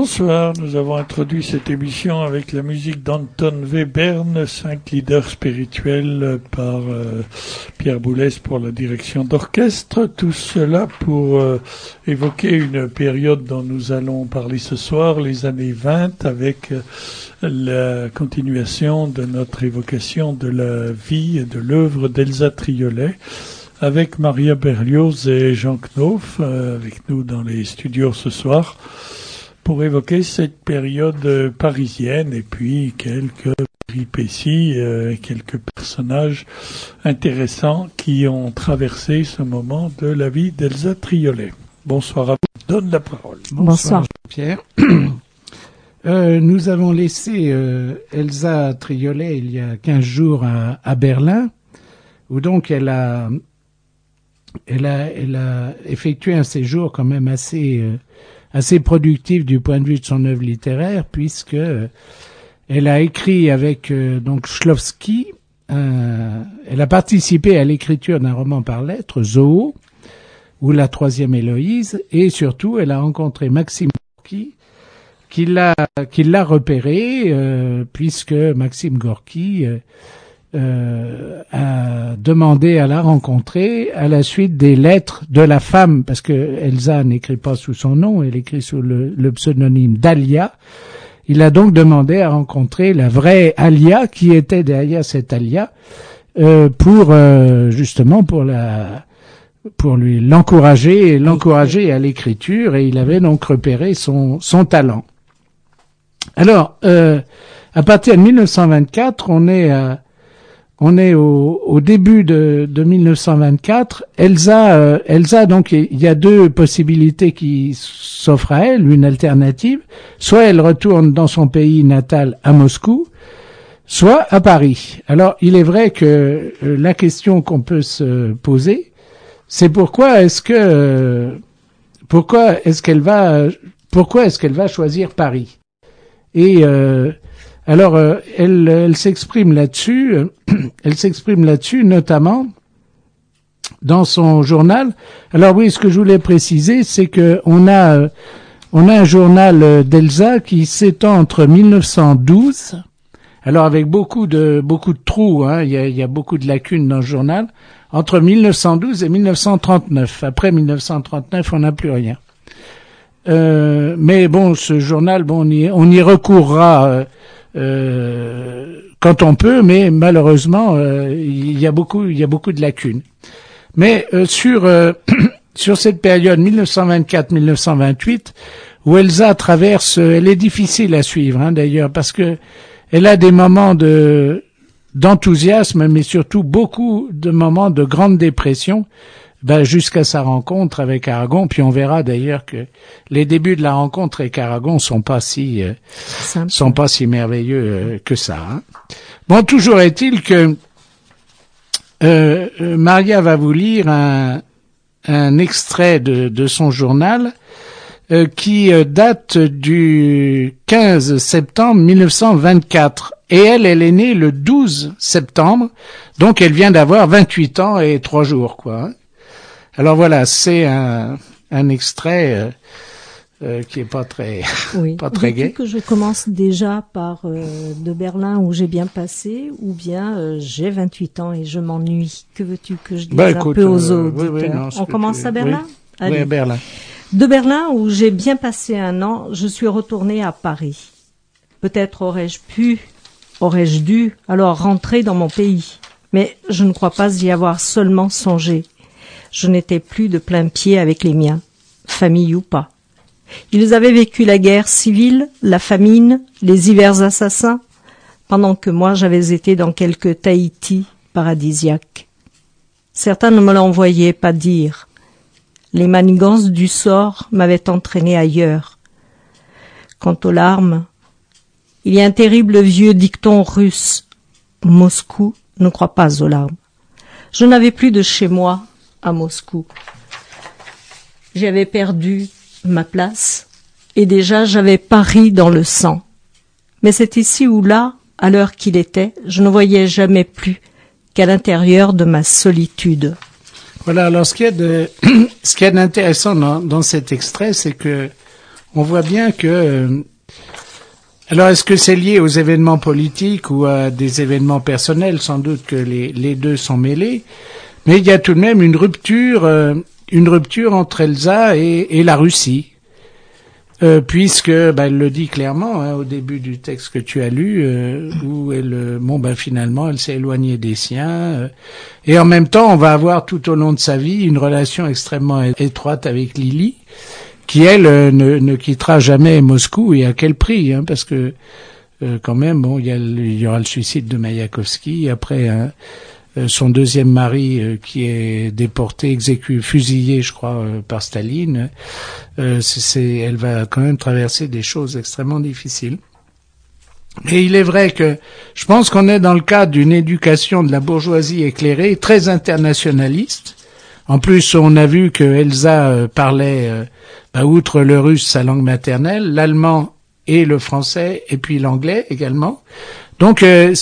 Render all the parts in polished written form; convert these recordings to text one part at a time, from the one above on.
Bonsoir, nous avons introduit cette émission avec la musique d'Anton Webern, 5 leaders spirituels par Pierre Boulez pour la direction d'orchestre. Tout cela pour évoquer une période dont nous allons parler ce soir, les années 20, avec la continuation de notre évocation de la vie et de l'œuvre d'Elsa Triolet, avec Maria Berlioz et Jean Knof, avec nous dans les studios ce soir, pour évoquer cette période parisienne et puis quelques péripéties, quelques personnages intéressants qui ont traversé ce moment de la vie d'Elsa Triolet. Bonsoir à vous, je donne la parole. Bonsoir Pierre. Nous avons laissé Elsa Triolet il y a 15 jours à Berlin, où donc elle a effectué un séjour quand même assez productif du point de vue de son œuvre littéraire, puisque elle a écrit avec donc Shklovsky, elle a participé à l'écriture d'un roman par lettres, Zoo, ou La troisième Héloïse, et surtout elle a rencontré Maxime Gorky, qui l'a repéré, puisque Maxime Gorky a demandé à la rencontrer à la suite des lettres de la femme, parce que Elsa n'écrit pas sous son nom, elle écrit sous le pseudonyme d'Alia. Il a donc demandé à rencontrer la vraie Alia, qui était derrière cette Alia, justement pour l'encourager à l'écriture, et il avait donc repéré son talent. Alors, à partir de 1924, on est au début de 1924. Elsa, donc, il y a deux possibilités qui s'offrent à elle, une alternative. Soit elle retourne dans son pays natal à Moscou, soit à Paris. Alors, il est vrai que la question qu'on peut se poser, c'est pourquoi est-ce qu'elle va choisir Paris? Et alors, elle s'exprime là-dessus. Elle s'exprime là-dessus, notamment dans son journal. Alors oui, ce que je voulais préciser, c'est que on a un journal d'Elsa qui s'étend entre 1912. Alors avec beaucoup de trous, hein, il y a beaucoup de lacunes dans le journal, entre 1912 et 1939. Après 1939, on n'a plus rien. Mais bon, ce journal, bon, on y recourra quand on peut, mais malheureusement, il y a beaucoup de lacunes. Mais sur cette période 1924-1928, où Elsa traverse, elle est difficile à suivre, hein, d'ailleurs, parce que elle a des moments d'enthousiasme, mais surtout beaucoup de moments de grande dépression, jusqu'à sa rencontre avec Aragon. Puis on verra d'ailleurs que les débuts de la rencontre avec Aragon sont pas si merveilleux que ça. Hein. Bon, toujours est-il que Maria va vous lire un extrait de son journal qui date du 15 septembre 1924. Et elle est née le 12 septembre, donc elle vient d'avoir 28 ans et 3 jours, quoi. Alors voilà, c'est un extrait qui est pas très gai. Que je commence déjà par de Berlin où j'ai bien passé, ou bien j'ai 28 ans et je m'ennuie. Que veux-tu que je dise un peu aux auditeurs? Oui, non, on commence à Berlin? Oui, à Berlin. De Berlin où j'ai bien passé un an, je suis retournée à Paris. Peut-être aurais-je dû alors rentrer dans mon pays, mais je ne crois pas y avoir seulement songé. Je n'étais plus de plein pied avec les miens, famille ou pas. Ils avaient vécu la guerre civile, la famine, les hivers assassins, pendant que moi j'avais été dans quelques Tahiti paradisiaques. Certains ne me l'envoyaient pas dire. Les manigances du sort m'avaient entraîné ailleurs. Quant aux larmes, il y a un terrible vieux dicton russe. Moscou ne croit pas aux larmes. Je n'avais plus de chez moi à Moscou. J'avais perdu ma place et déjà j'avais Paris dans le sang. Mais c'est ici ou là, à l'heure qu'il était, je ne voyais jamais plus qu'à l'intérieur de ma solitude. Voilà, alors ce qu'il y a d'intéressant dans cet extrait, c'est que on voit bien que alors est-ce que c'est lié aux événements politiques ou à des événements personnels? Sans doute que les deux sont mêlés, mais il y a tout de même une rupture entre Elsa et la Russie. Puisque elle le dit clairement au début du texte que tu as lu, où finalement elle s'est éloignée des siens, et en même temps on va avoir tout au long de sa vie une relation extrêmement étroite avec Lily, qui elle ne quittera jamais Moscou, et à quel prix, parce que quand même il y aura le suicide de Maïakovsky, après son deuxième mari qui est déporté, fusillé, je crois, par Staline. Elle va quand même traverser des choses extrêmement difficiles. Et il est vrai que je pense qu'on est dans le cadre d'une éducation de la bourgeoisie éclairée, très internationaliste. En plus, on a vu que Elsa parlait, outre le russe, sa langue maternelle, l'allemand et le français, et puis l'anglais également. Donc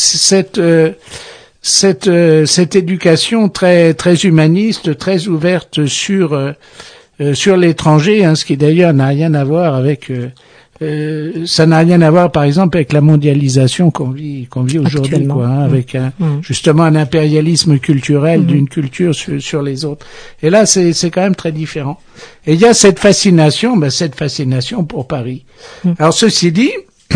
cette éducation très très humaniste, très ouverte sur l'étranger, ce qui d'ailleurs n'a rien à voir avec ça n'a rien à voir par exemple avec la mondialisation qu'on vit aujourd'hui, avec justement un impérialisme culturel d'une culture sur les autres. Et là c'est quand même très différent. Et il y a cette fascination pour Paris. Alors ceci dit,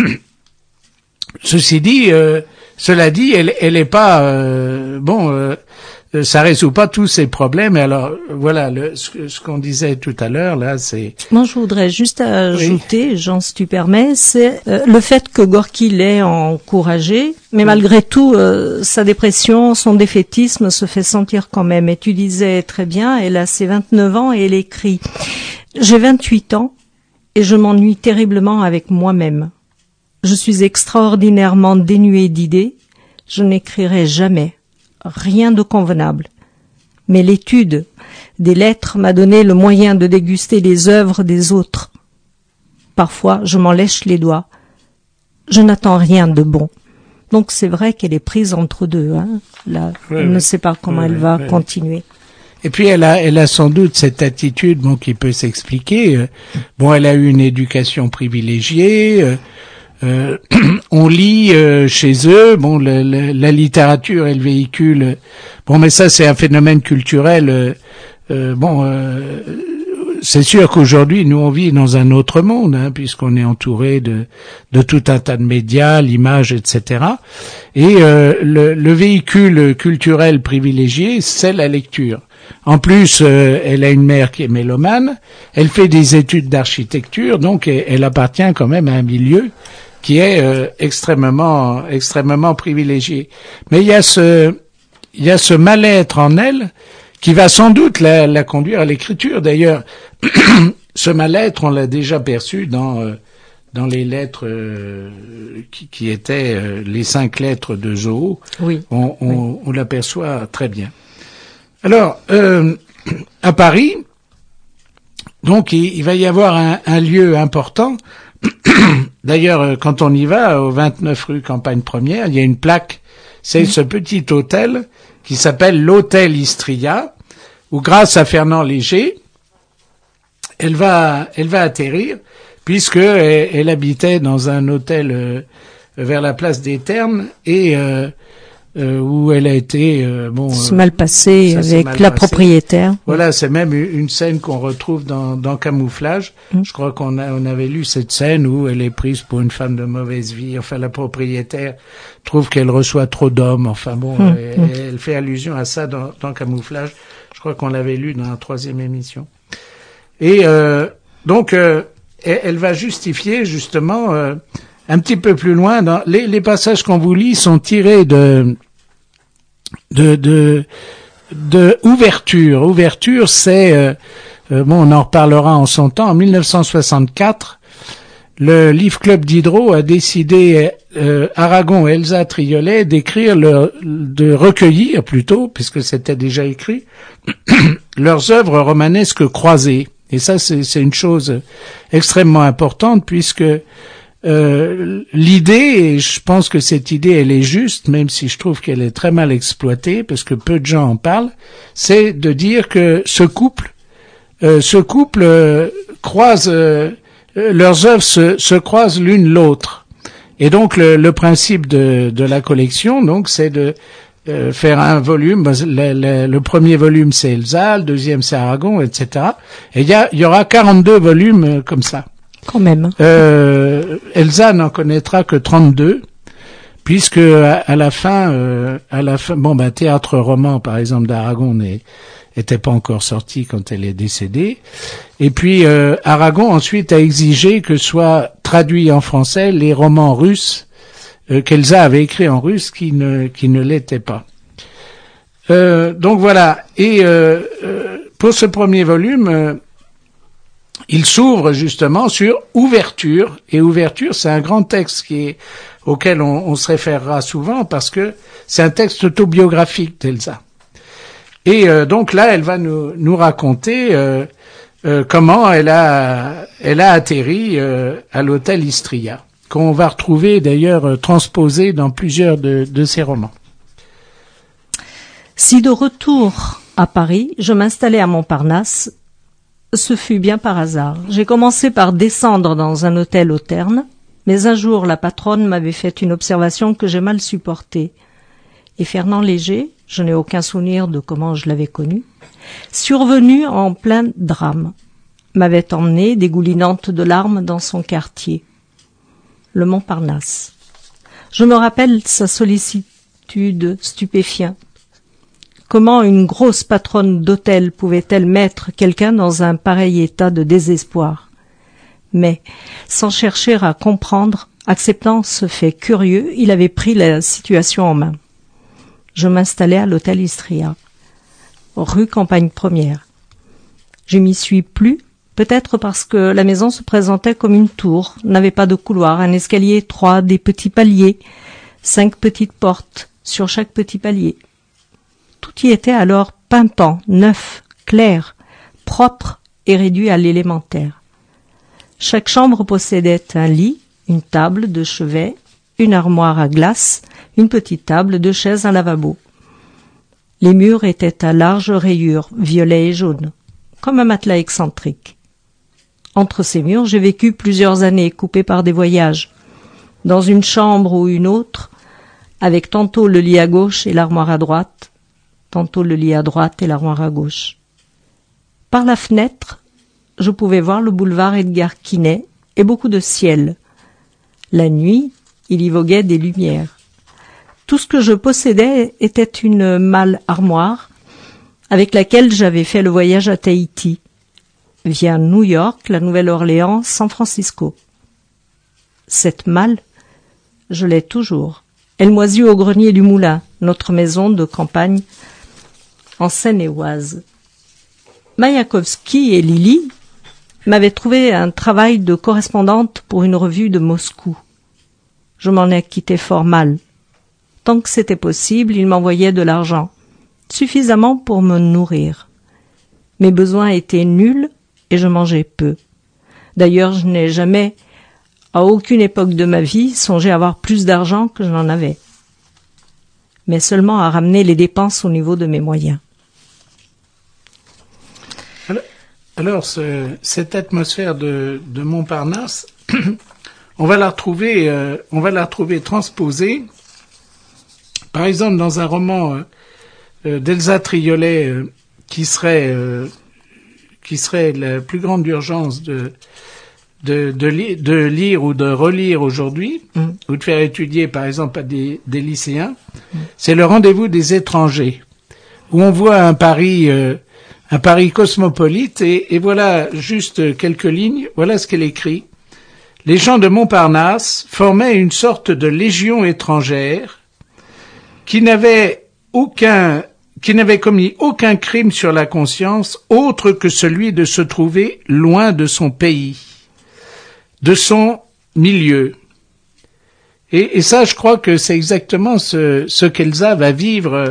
cela dit, elle est pas ça résout pas tous ces problèmes. Et alors voilà, ce qu'on disait tout à l'heure là, c'est. Moi, je voudrais juste ajouter, Jean, si tu permets, c'est le fait que Gorky l'ait encouragé, mais malgré tout, sa dépression, son défaitisme se fait sentir quand même. Et tu disais très bien, elle a ses 29 ans et elle écrit « J'ai 28 ans et je m'ennuie terriblement avec moi-même. Je suis extraordinairement dénuée d'idées. Je n'écrirai jamais rien de convenable. Mais l'étude des lettres m'a donné le moyen de déguster les œuvres des autres. Parfois, je m'en lèche les doigts. Je n'attends rien de bon. » Donc c'est vrai qu'elle est prise entre deux. Là, elle ne sait pas comment elle va continuer. Et puis elle a sans doute cette attitude qui peut s'expliquer. Elle a eu une éducation privilégiée. On lit chez eux, la littérature elle véhicule. Mais ça c'est un phénomène culturel. C'est sûr qu'aujourd'hui nous on vit dans un autre monde, puisqu'on est entouré de tout un tas de médias, l'image, etc. Et le véhicule culturel privilégié, c'est la lecture. En plus, elle a une mère qui est mélomane. Elle fait des études d'architecture, donc elle appartient quand même à un milieu qui est extrêmement privilégié. Mais il y a ce mal-être en elle qui va sans doute la conduire à l'écriture. D'ailleurs, ce mal-être, on l'a déjà perçu dans les lettres qui étaient les 5 lettres de Zoho. Oui. On l'aperçoit très bien. Alors, à Paris, donc il va y avoir un lieu important. D'ailleurs, quand on y va, au 29 rue Campagne Première, il y a une plaque. C'est ce petit hôtel qui s'appelle l'Hôtel Istria, où grâce à Fernand Léger, elle va atterrir, puisque elle habitait dans un hôtel vers la place des Ternes et où elle a été c'est mal passé avec la propriétaire. Voilà, c'est même une scène qu'on retrouve dans Camouflage. Je crois qu'on avait lu cette scène où elle est prise pour une femme de mauvaise vie. Enfin, la propriétaire trouve qu'elle reçoit trop d'hommes. Enfin elle fait allusion à ça dans Camouflage. Je crois qu'on l'avait lu dans la 3e émission. Et donc elle va justifier justement un petit peu plus loin. Dans les passages qu'on vous lit sont tirés de ouverture. Ouverture, c'est on en reparlera en son temps. En 1964, le Livre Club Diderot a décidé, Aragon et Elsa Triolet, de recueillir plutôt, puisque c'était déjà écrit, leurs œuvres romanesques croisées. Et ça, c'est une chose extrêmement importante, puisque l'idée, et je pense que cette idée elle est juste, même si je trouve qu'elle est très mal exploitée parce que peu de gens en parlent, c'est de dire que ce couple croise leurs œuvres se croisent l'une l'autre. Et donc le principe de la collection, donc, c'est de faire un volume. Le premier volume c'est Elsa, le deuxième c'est Aragon, etc. Et il y aura 42 volumes comme ça. Quand même. Elsa n'en connaîtra que 32, puisque à la fin, Théâtre roman par exemple d'Aragon était pas encore sorti quand elle est décédée. Et puis Aragon ensuite a exigé que soient traduits en français les romans russes qu'Elsa avait écrits en russe qui ne l'étaient pas. Donc voilà. Et pour ce premier volume, il s'ouvre justement sur Ouverture. Et Ouverture, c'est un grand texte auquel on se référera souvent parce que c'est un texte autobiographique d'Elsa. Et donc là, elle va nous raconter comment elle a atterri à l'hôtel Istria, qu'on va retrouver d'ailleurs transposé dans plusieurs de ses romans. Si de retour à Paris, je m'installais à Montparnasse, ce fut bien par hasard. J'ai commencé par descendre dans un hôtel au Terne, mais un jour la patronne m'avait fait une observation que j'ai mal supportée. Et Fernand Léger, je n'ai aucun souvenir de comment je l'avais connu, survenu en plein drame, m'avait emmenée dégoulinante de larmes dans son quartier, le Montparnasse. Je me rappelle sa sollicitude stupéfiante. Comment une grosse patronne d'hôtel pouvait-elle mettre quelqu'un dans un pareil état de désespoir? Mais, sans chercher à comprendre, acceptant ce fait curieux, il avait pris la situation en main. Je m'installais à l'hôtel Istria, rue Campagne Première. Je m'y suis plu, peut-être parce que la maison se présentait comme une tour, n'avait pas de couloir, un escalier étroit, des petits paliers, 5 petites portes sur chaque petit palier. Tout y était alors pimpant, neuf, clair, propre et réduit à l'élémentaire. Chaque chambre possédait un lit, une table de chevet, une armoire à glace, une petite table, 2 chaises, un lavabo. Les murs étaient à larges rayures, violet et jaune, comme un matelas excentrique. Entre ces murs, j'ai vécu plusieurs années, coupées par des voyages, dans une chambre ou une autre, avec tantôt le lit à gauche et l'armoire à droite, tantôt le lit à droite et l'armoire à gauche. Par la fenêtre, je pouvais voir le boulevard Edgar Quinet et beaucoup de ciel. La nuit, il y voguait des lumières. Tout ce que je possédais était une malle armoire avec laquelle j'avais fait le voyage à Tahiti, via New York, la Nouvelle-Orléans, San Francisco. Cette malle, je l'ai toujours. Elle moisit au grenier du Moulin, notre maison de campagne en Seine-et-Oise. Mayakovsky et Lily m'avaient trouvé un travail de correspondante pour une revue de Moscou. Je m'en acquittais fort mal. Tant que c'était possible, ils m'envoyaient de l'argent, suffisamment pour me nourrir. Mes besoins étaient nuls et je mangeais peu. D'ailleurs, je n'ai jamais, à aucune époque de ma vie, songé avoir plus d'argent que je n'en avais, mais seulement à ramener les dépenses au niveau de mes moyens. Alors cette atmosphère de Montparnasse, on va la retrouver transposée, par exemple dans un roman d'Elsa Triolet qui serait la plus grande urgence de lire ou de relire aujourd'hui, ou de faire étudier par exemple à des lycéens, c'est Le Rendez-vous des étrangers, où on voit un Paris cosmopolite, et voilà juste quelques lignes, voilà ce qu'elle écrit. Les gens de Montparnasse formaient une sorte de légion étrangère qui n'avait commis aucun crime sur la conscience autre que celui de se trouver loin de son pays, de son milieu. Et ça, je crois que c'est exactement ce qu'Elsa va vivre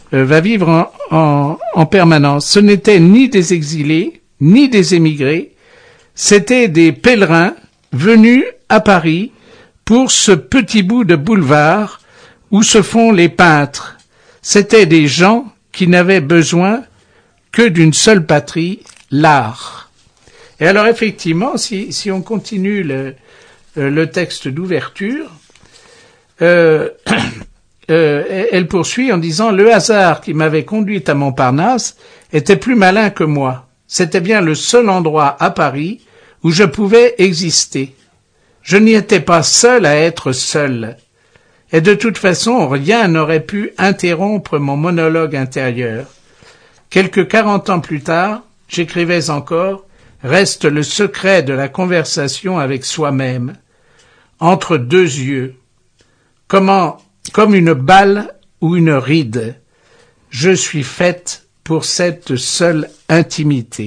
en permanence. Ce n'étaient ni des exilés, ni des émigrés, c'étaient des pèlerins venus à Paris pour ce petit bout de boulevard où se font les peintres. C'étaient des gens qui n'avaient besoin que d'une seule patrie, l'art. Et alors effectivement, si on continue le texte d'ouverture, elle poursuit en disant « Le hasard qui m'avait conduit à Montparnasse était plus malin que moi. C'était bien le seul endroit à Paris où je pouvais exister. Je n'y étais pas seul à être seul. Et de toute façon, rien n'aurait pu interrompre mon monologue intérieur. Quelques 40 ans plus tard, j'écrivais encore, reste le secret de la conversation avec soi-même, entre deux yeux, comme une balle ou une ride. Je suis faite pour cette seule intimité. »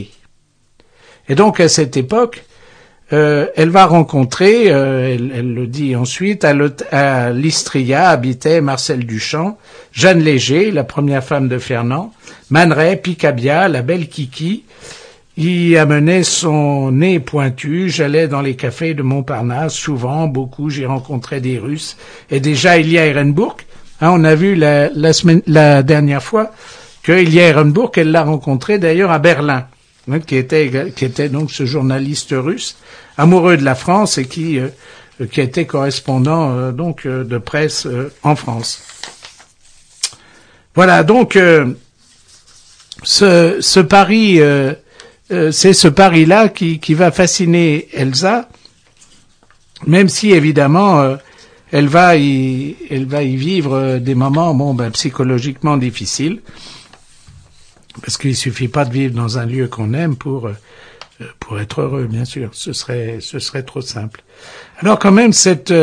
Et donc, à cette époque, elle va rencontrer, elle le dit ensuite, à l'Istria habitait Marcel Duchamp, Jeanne Léger, la première femme de Fernand, Man Ray, Picabia, la belle Kiki. Il amenait son nez pointu, j'allais dans les cafés de Montparnasse, souvent, beaucoup, j'y rencontrais des Russes, et déjà Ilya Ehrenburg, on a vu la dernière fois que Ilya Ehrenburg, elle l'a rencontré d'ailleurs à Berlin, qui était donc ce journaliste russe, amoureux de la France et qui était correspondant de presse en France. Voilà, donc ce Paris, c'est ce Paris-là qui va fasciner Elsa, même si évidemment elle va y vivre des moments psychologiquement difficiles, parce qu'il suffit pas de vivre dans un lieu qu'on aime pour être heureux, bien sûr. Ce serait trop simple. Alors quand même cette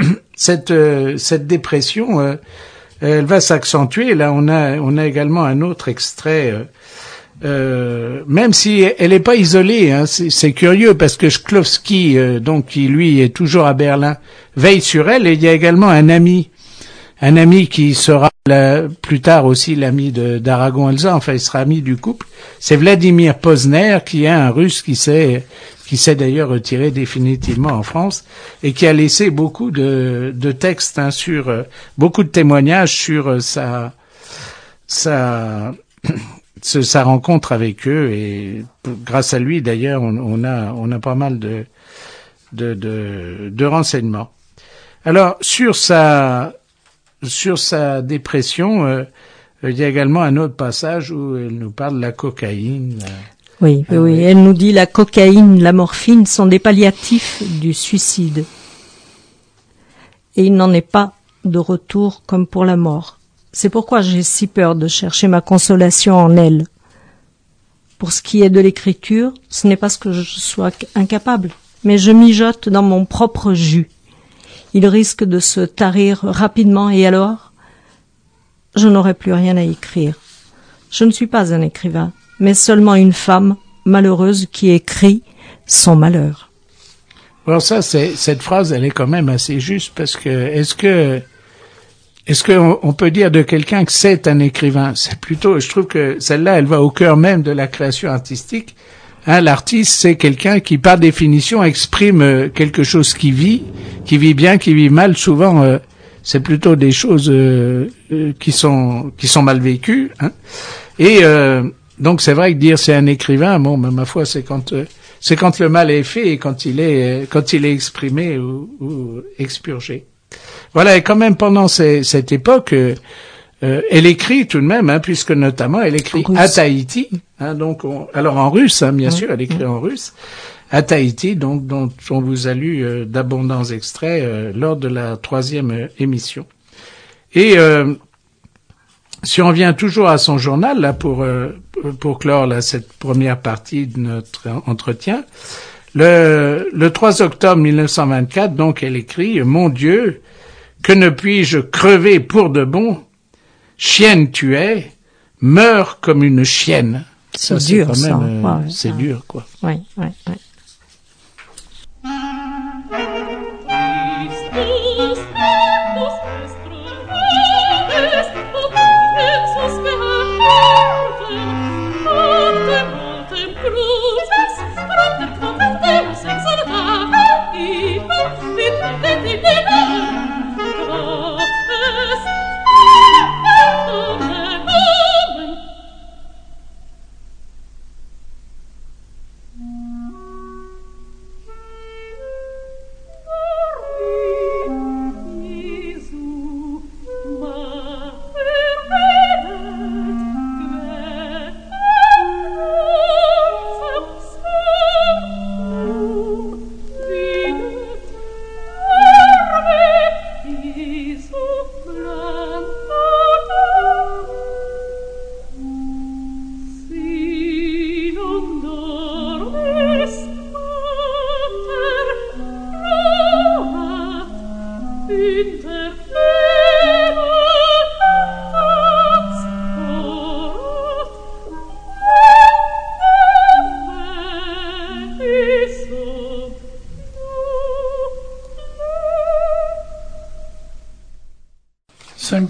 dépression, elle va s'accentuer. Là, on a également un autre extrait. Même si elle n'est pas isolée, hein, c'est curieux parce que Shklovsky, qui lui est toujours à Berlin, veille sur elle, et il y a également un ami qui sera plus tard aussi l'ami d'Aragon Elsa, enfin il sera ami du couple, c'est Vladimir Posner, qui est un Russe qui s'est d'ailleurs retiré définitivement en France et qui a laissé beaucoup de textes, hein, sur beaucoup de témoignages sur sa rencontre avec eux, et grâce à lui d'ailleurs on a pas mal de renseignements. Alors sur sa dépression, il y a également un autre passage où elle nous parle de la cocaïne. Oui, elle nous dit la cocaïne, la morphine sont des palliatifs du suicide. Et il n'en est pas de retour comme pour la mort. C'est pourquoi j'ai si peur de chercher ma consolation en elle. Pour ce qui est de l'écriture, ce n'est pas ce que je sois incapable, mais je mijote dans mon propre jus. Il risque de se tarir rapidement et alors, je n'aurai plus rien à écrire. Je ne suis pas un écrivain, mais seulement une femme malheureuse qui écrit son malheur. Alors ça, cette phrase, elle est quand même assez juste, parce que est-ce que on peut dire de quelqu'un que c'est un écrivain? C'est plutôt, je trouve que celle-là, elle va au cœur même de la création artistique. Hein, l'artiste, c'est quelqu'un qui, par définition, exprime quelque chose qui vit bien, qui vit mal. Souvent, c'est plutôt des choses qui sont mal vécues. Hein. Et donc, c'est vrai que dire c'est un écrivain, ma foi, c'est quand le mal est fait et quand il est exprimé ou expurgé. Voilà, et quand même pendant cette époque, elle écrit tout de même, hein, puisque notamment elle écrit à Tahiti, hein, alors en russe, hein, bien sûr, elle écrit en russe, à Tahiti, donc dont on vous a lu d'abondants extraits lors de la 3e émission. Et si on vient toujours à son journal là pour clore là cette première partie de notre entretien, le 3 octobre 1924, donc elle écrit: Mon Dieu, que ne puis-je crever pour de bon? Chienne tu es, meurs comme une chienne. Ça, c'est dur, quand même, ça. C'est dur, quoi. Oui.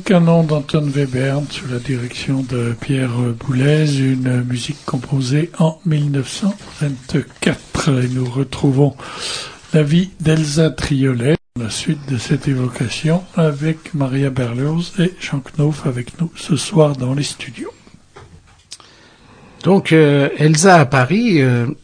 canon d'Anton Webern sous la direction de Pierre Boulez, une musique composée en 1924. Et nous retrouvons la vie d'Elsa Triolet, la suite de cette évocation avec Maria Berlioz et Jean Knof avec nous ce soir dans les studios. Donc Elsa à Paris,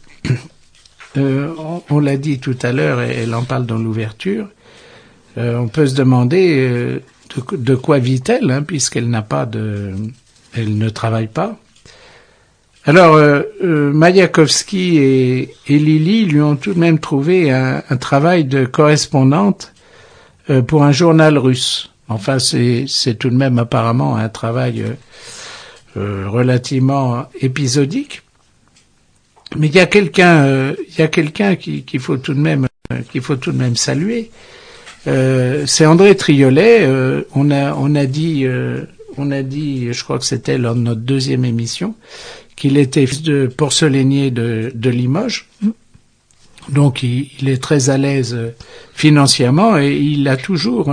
on l'a dit tout à l'heure et elle en parle dans l'ouverture, on peut se demander de quoi vit-elle, hein, puisqu'elle elle ne travaille pas. Alors Mayakovsky et Lily lui ont tout de même trouvé un travail de correspondante pour un journal russe. Enfin, c'est tout de même apparemment un travail relativement épisodique. Mais il y a quelqu'un qu'il faut tout de même saluer. C'est André Triolet. On a dit, je crois que c'était lors de notre deuxième émission, qu'il était fils de porcelainier de Limoges. Donc il est très à l'aise financièrement et il a toujours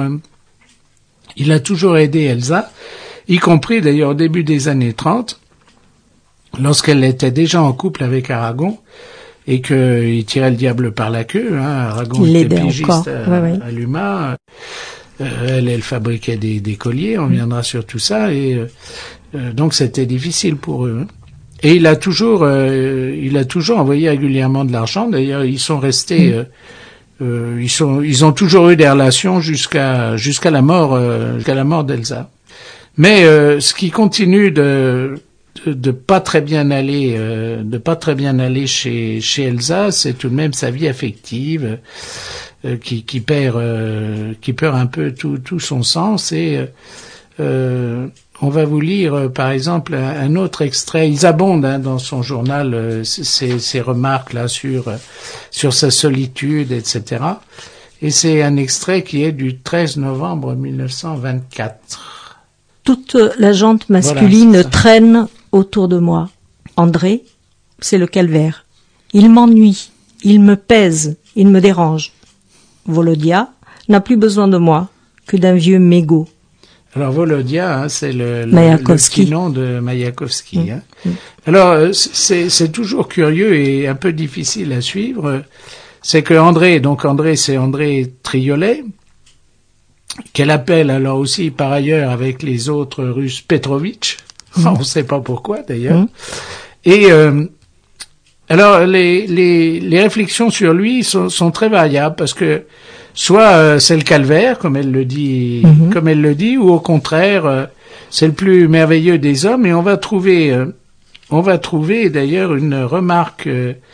aidé Elsa, y compris d'ailleurs au début des années 30, lorsqu'elle était déjà en couple avec Aragon et qu'il tirait le diable par la queue. Aragon était pigiste à l'UMA. Elle fabriquait des colliers, on viendra sur tout ça, et donc c'était difficile pour eux. Et il a toujours envoyé régulièrement de l'argent. D'ailleurs, ils sont restés, ils ont toujours eu des relations jusqu'à la mort d'Elsa. Mais ce qui continue de pas très bien aller chez Elsa, c'est tout de même sa vie affective qui perd un peu tout son sens. Et on va vous lire par exemple un autre extrait. Ils abondent dans son journal ces remarques là sur sa solitude, etc. Et c'est un extrait qui est du 13 novembre 1924. Toute la jante masculine traîne autour de moi. André, c'est le calvaire. Il m'ennuie, il me pèse, il me dérange. Volodia n'a plus besoin de moi que d'un vieux mégot. Alors Volodia, c'est le petit nom de Mayakovsky. Alors c'est toujours curieux et un peu difficile à suivre. C'est que André, c'est André Triolet, qu'elle appelle alors aussi par ailleurs avec les autres Russes Petrovitch. On ne sait pas pourquoi d'ailleurs. Et alors les réflexions sur lui sont très variables parce que soit c'est le calvaire comme elle le dit, ou au contraire c'est le plus merveilleux des hommes. Et on va trouver d'ailleurs une remarque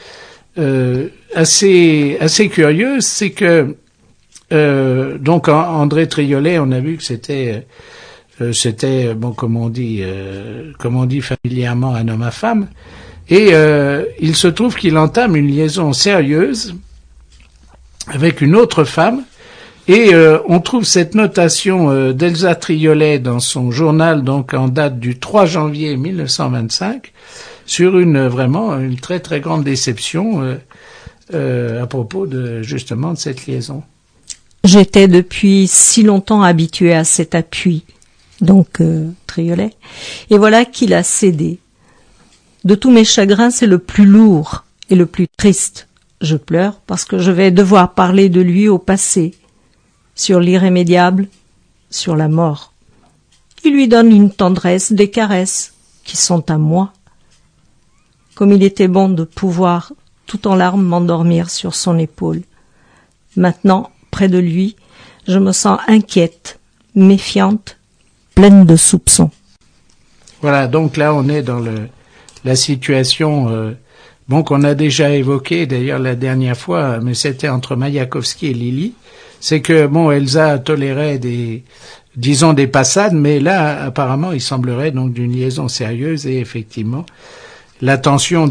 assez curieuse, c'est que donc André Triolet, on a vu que c'était bon, comme on dit familièrement, un homme à femme, et il se trouve qu'il entame une liaison sérieuse avec une autre femme, et on trouve cette notation d'Elsa Triolet dans son journal, donc en date du 3 janvier 1925, sur vraiment une très très grande déception à propos justement de cette liaison. J'étais depuis si longtemps habituée à cet appui, donc Triolet, et voilà qu'il a cédé. De tous mes chagrins, c'est le plus lourd et le plus triste. Je pleure parce que je vais devoir parler de lui au passé, sur l'irrémédiable, sur la mort. Il lui donne une tendresse, des caresses qui sont à moi. Comme il était bon de pouvoir, tout en larmes, m'endormir sur son épaule. Maintenant, près de lui, je me sens inquiète, méfiante, pleine de soupçons. Voilà, donc là on est dans la situation qu'on a déjà évoquée d'ailleurs la dernière fois, mais c'était entre Mayakovsky et Lily. C'est que Elsa tolérait des passades, mais là apparemment il semblerait donc d'une liaison sérieuse, et effectivement l'attention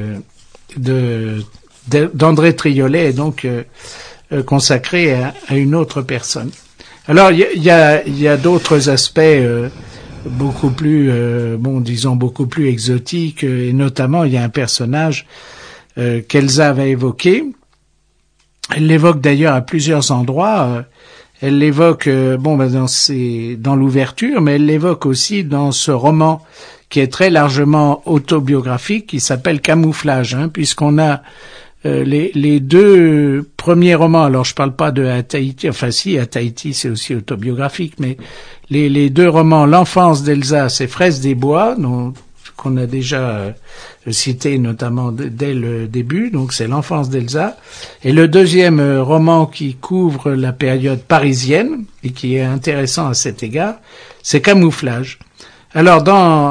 d'André Triolet est donc consacrée à une autre personne. Alors il y a d'autres aspects beaucoup plus beaucoup plus exotiques, et notamment il y a un personnage qu'Elsa va évoquer. Elle l'évoque d'ailleurs à plusieurs endroits. Elle l'évoque dans l'ouverture, mais elle l'évoque aussi dans ce roman qui est très largement autobiographique, qui s'appelle Camouflage, puisqu'on a les deux premiers romans. Alors je parle pas de À Tahiti, enfin si, À Tahiti c'est aussi autobiographique, mais les deux romans, L'enfance d'Elsa, c'est Fraises des Bois, qu'on a déjà cité notamment dès le début, donc c'est L'enfance d'Elsa. Et le deuxième roman qui couvre la période parisienne et qui est intéressant à cet égard, c'est Camouflage. Alors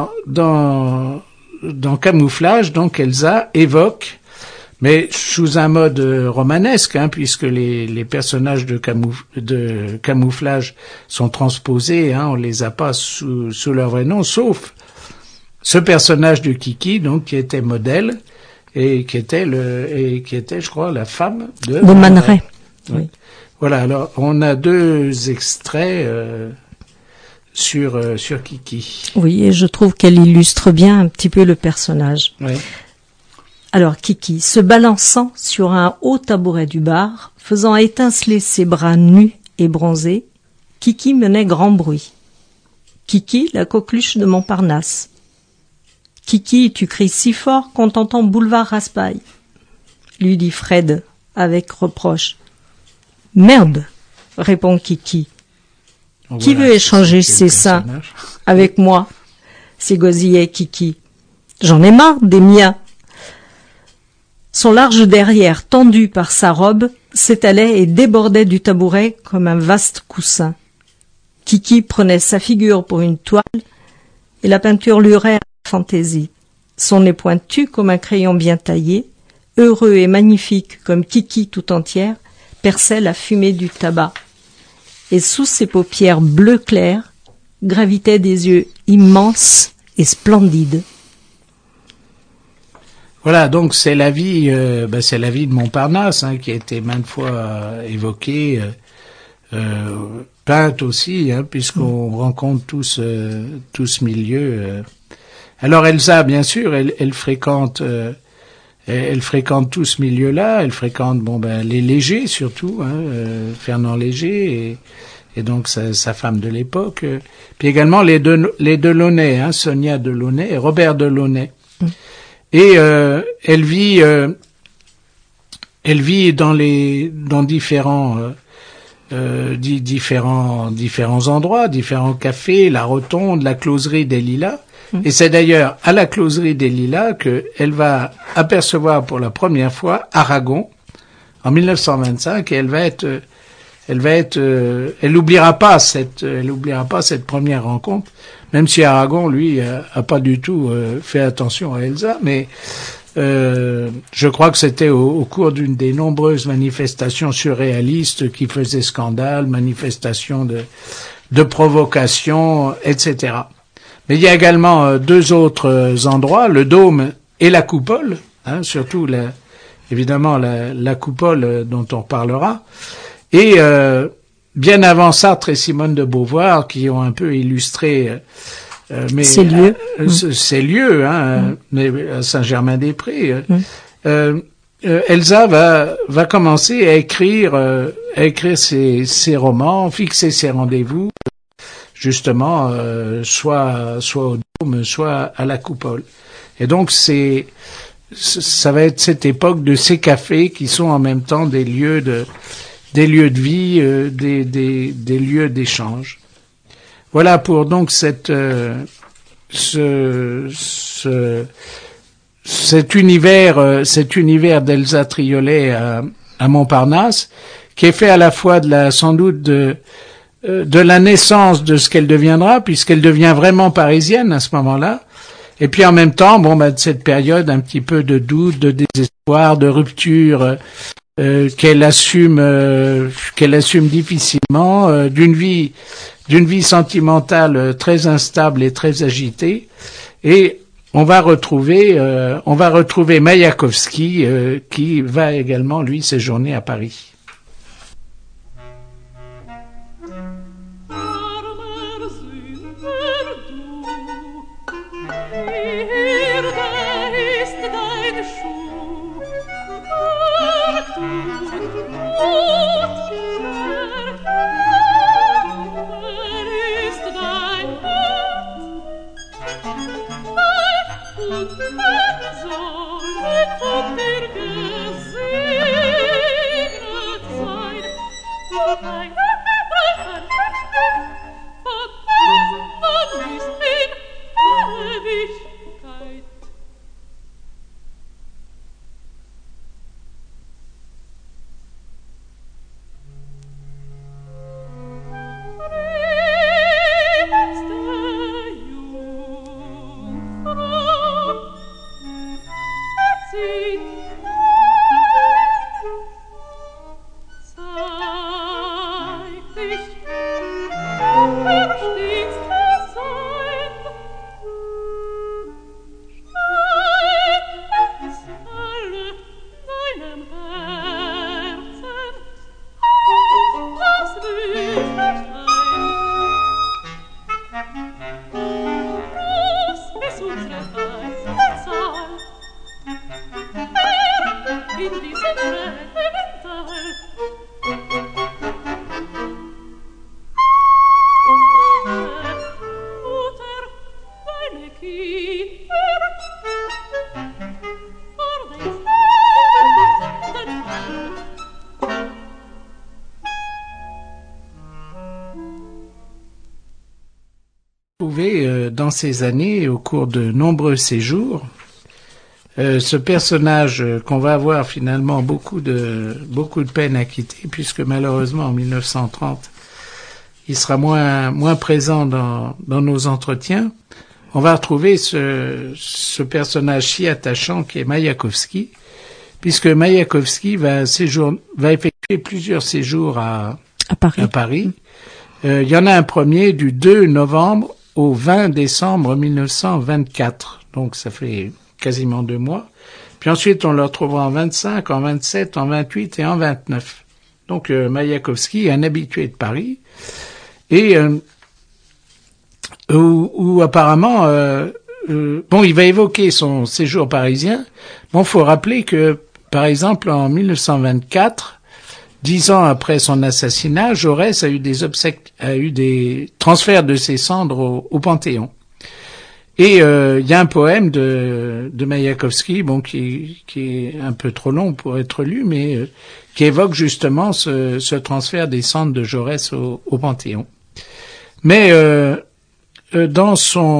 dans Camouflage, donc Elsa évoque, mais sous un mode romanesque, puisque les personnages de Camouflage sont transposés, on les a pas sous leur vrai nom, sauf ce personnage de Kiki, donc qui était modèle et qui était je crois la femme de Man Ray. Oui. Voilà, alors on a deux extraits sur Kiki. Oui, et je trouve qu'elle illustre bien un petit peu le personnage. Oui. Alors Kiki, se balançant sur un haut tabouret du bar, faisant étinceler ses bras nus et bronzés, Kiki menait grand bruit. Kiki, la coqueluche de Montparnasse. Kiki, tu cries si fort qu'on t'entend boulevard Raspail, lui dit Fred avec reproche. Merde, répond Kiki. Donc Qui voilà, veut échanger c'est ses seins personnage. avec moi? S'égosillait Kiki. J'en ai marre des miens. Son large derrière, tendu par sa robe, s'étalait et débordait du tabouret comme un vaste coussin. Kiki prenait sa figure pour une toile et la peinture lurait à la fantaisie. Son nez pointu comme un crayon bien taillé, heureux et magnifique comme Kiki tout entière, perçait la fumée du tabac. Et sous ses paupières bleu clair gravitaient des yeux immenses et splendides. Voilà, donc c'est la vie de Montparnasse qui a été maintes fois évoquée, peinte aussi, puisqu'on rencontre tout ce milieu. Alors Elsa, bien sûr, elle fréquente tout ce milieu-là. Elle fréquente les Léger surtout, Fernand Léger et donc sa femme de l'époque. Puis également les Delaunay, Sonia Delaunay et Robert Delaunay. Et elle vit dans différents endroits, différents cafés, la Rotonde, la Closerie des Lilas. Et c'est d'ailleurs à la Closerie des Lilas que elle va apercevoir pour la première fois Aragon en 1925 et elle n'oubliera pas cette première rencontre, même si Aragon, lui, a pas du tout fait attention à Elsa, mais je crois que c'était au cours d'une des nombreuses manifestations surréalistes qui faisaient scandale, manifestations de provocation, etc. Mais il y a également deux autres endroits, le Dôme et la Coupole, surtout évidemment la Coupole dont on reparlera. Et bien avant Sartre et Simone de Beauvoir qui ont un peu illustré ces lieux, mais à Saint-Germain-des-Prés, Elsa va commencer à écrire ses romans, fixer ses rendez-vous, justement, soit au Dôme, soit à la Coupole. Et donc ça va être cette époque de ces cafés qui sont en même temps des lieux de vie, des lieux d'échange. Voilà pour donc cet univers d'Elsa Triolet à Montparnasse, qui est fait à la fois sans doute de la naissance de ce qu'elle deviendra, puisqu'elle devient vraiment parisienne à ce moment-là, et puis en même temps, de cette période un petit peu de doute, de désespoir, de rupture, qu'elle assume difficilement, d'une vie sentimentale très instable et très agitée, et on va retrouver Maïakovski qui va également lui séjourner à Paris. Dans ces années, au cours de nombreux séjours, ce personnage qu'on va avoir finalement beaucoup de peine à quitter, puisque malheureusement en 1930, il sera moins présent dans nos entretiens. On va retrouver ce personnage si attachant qui est Maïakovski, puisque Maïakovski va effectuer plusieurs séjours à Paris. Il y en a un premier du 2 novembre au 20 décembre 1924. Donc ça fait quasiment 2 mois. Puis ensuite, on le retrouvera en 25, en 27, en 28 et en 29. Donc Maïakovski est un habitué de Paris. Et où apparemment, il va évoquer son séjour parisien. Bon, faut rappeler que, par exemple, en 1924, 10 ans après son assassinat, Jaurès a eu des transferts de ses cendres au Panthéon. Et il y a un poème de Maïakovski, qui est un peu trop long pour être lu, mais qui évoque justement ce transfert des cendres de Jaurès au Panthéon. Mais dans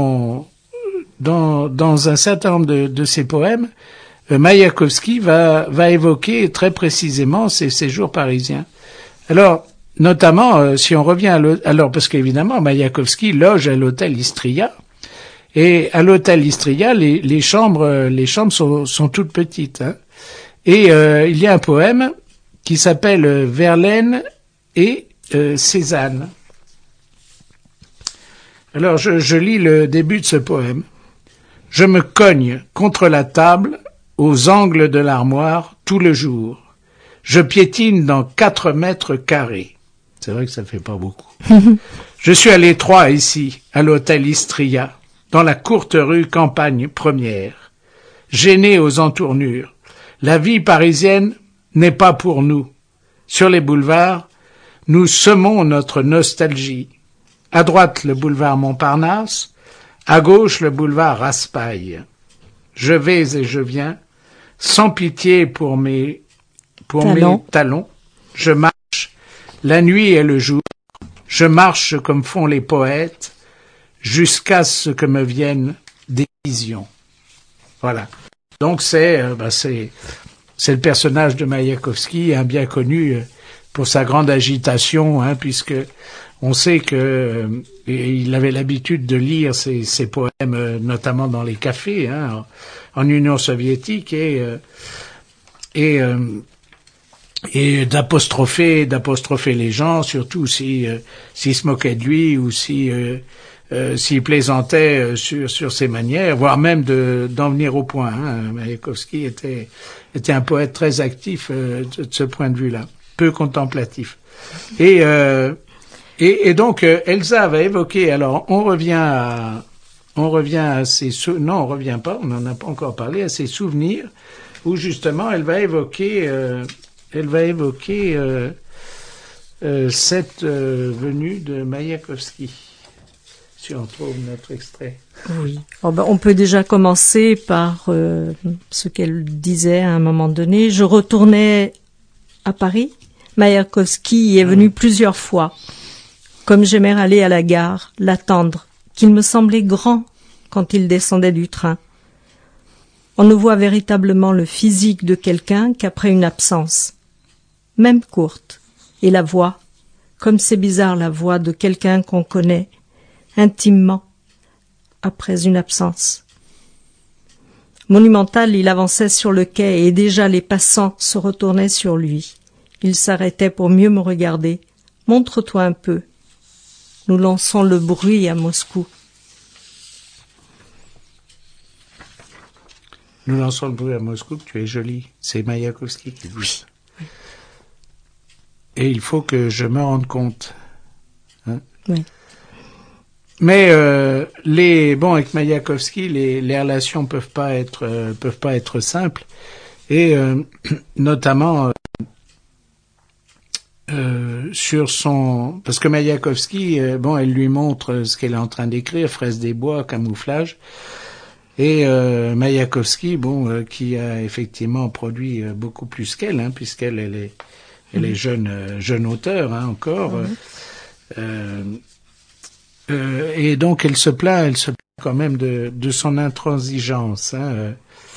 un certain nombre de ses poèmes, Maïakovski va évoquer très précisément ses séjours parisiens. Alors, notamment, si on revient parce qu'évidemment, Maïakovski loge à l'hôtel Istria, et à l'hôtel Istria, les chambres sont toutes petites, hein. Et il y a un poème qui s'appelle Verlaine et Cézanne. Alors, je lis le début de ce poème. Je me cogne contre la table, aux angles de l'armoire, tout le jour. Je piétine dans 4 mètres carrés. C'est vrai que ça fait pas beaucoup. Je suis à l'étroit ici, à l'hôtel Istria, dans la courte rue Campagne Première. Gêné aux entournures. La vie parisienne n'est pas pour nous. Sur les boulevards, nous semons notre nostalgie. À droite, le boulevard Montparnasse, à gauche, le boulevard Raspail. Je vais et je viens, sans pitié pour mes talons. Je marche, la nuit et le jour. Je marche comme font les poètes, jusqu'à ce que me viennent des visions. Voilà. Donc c'est le personnage de Maïakovski, bien connu pour sa grande agitation, puisque on sait que il avait l'habitude de lire ses poèmes, notamment dans les cafés, en Union soviétique, et d'apostropher les gens, surtout s'ils se moquaient de lui ou s'il plaisantait sur ses manières, voire même d'en venir au point. Maïakovski était un poète très actif de ce point de vue-là, peu contemplatif. Et donc Elsa va évoquer. Alors on revient à ses non, on revient pas. On n'en a pas encore parlé, à ses souvenirs où justement elle va évoquer cette venue de Maïakovski si on trouve notre extrait. Oui. On peut déjà commencer par ce qu'elle disait à un moment donné. Je retournais à Paris. Maïakovski y est venu plusieurs fois. Comme j'aimais aller à la gare, l'attendre, qu'il me semblait grand quand il descendait du train. On ne voit véritablement le physique de quelqu'un qu'après une absence, même courte, et la voix, comme c'est bizarre la voix de quelqu'un qu'on connaît intimement après une absence. Monumental, il avançait sur le quai et déjà les passants se retournaient sur lui. Il s'arrêtait pour mieux me regarder. « Montre-toi un peu. Nous lançons le bruit à Moscou. » Nous lançons le bruit à Moscou, tu es jolie. C'est Maïakovski qui dit. Oui. Et il faut que je me rende compte. Hein? Oui. Mais avec Maïakovski, les relations peuvent pas être simples. Et notamment sur son, parce que Maïakovski, elle lui montre ce qu'elle est en train d'écrire, Fraise des bois, camouflage. Et Maïakovski, qui a effectivement produit beaucoup plus qu'elle, hein, puisqu'elle est jeune auteur, hein, encore. Et donc elle se plaint quand même de son intransigeance. Hein,